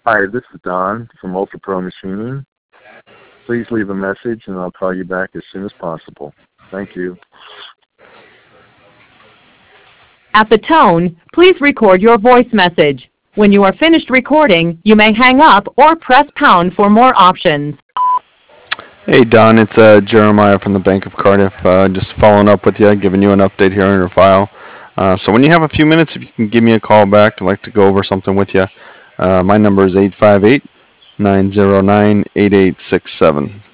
Hi, this is Don from Ultra Pro Machining. Please leave a message and I'll call you back as soon as possible. Thank you. At the tone, please record your voice message. When you are finished recording, you may hang up or press pound for more options. Hey Don, it's Jeremiah from the Bank of Cardiff. Just following up with you, giving you an update here on your file. So when you have a few minutes, if you can give me a call back, I'd like to go over something with you. My number is 858-909-8867.